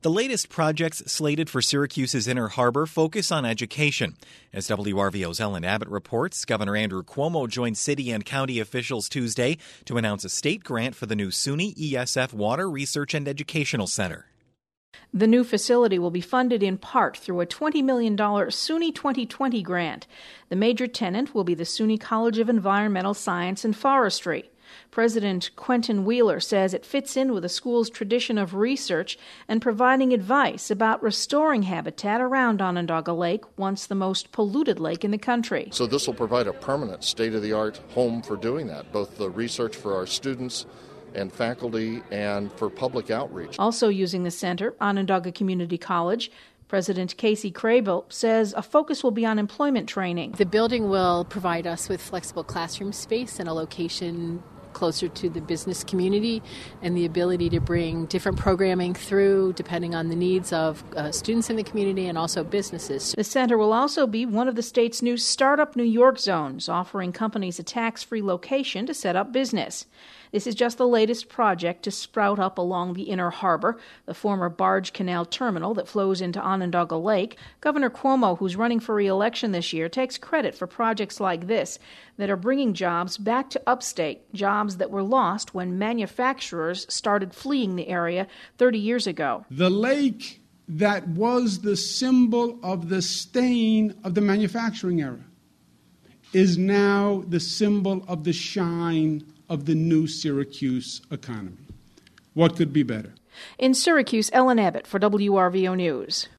The latest projects slated for Syracuse's Inner Harbor focus on education. As WRVO's Ellen Abbott reports, Governor Andrew Cuomo joined city and county officials Tuesday to announce a state grant for the new SUNY ESF Water Research and Educational Center. The new facility will be funded in part through a $20 million SUNY 2020 grant. The major tenant will be the SUNY College of Environmental Science and Forestry. President Quentin Wheeler says it fits in with the school's tradition of research and providing advice about restoring habitat around Onondaga Lake, once the most polluted lake in the country. So this will provide a permanent state-of-the-art home for doing that, both the research for our students and faculty and for public outreach. Also using the center, Onondaga Community College, President Casey Crable says a focus will be on employment training. The building will provide us with flexible classroom space and a location closer to the business community and the ability to bring different programming through depending on the needs of students in the community and also businesses. The center will also be one of the state's new Startup New York zones, offering companies a tax-free location to set up business. This is just the latest project to sprout up along the Inner Harbor, the former barge canal terminal that flows into Onondaga Lake. Governor Cuomo, who's running for re-election this year, takes credit for projects like this that are bringing jobs back to upstate, jobs that were lost when manufacturers started fleeing the area 30 years ago. The lake that was the symbol of the stain of the manufacturing era is now the symbol of the shine of the new Syracuse economy. What could be better? In Syracuse, Ellen Abbott for WRVO News.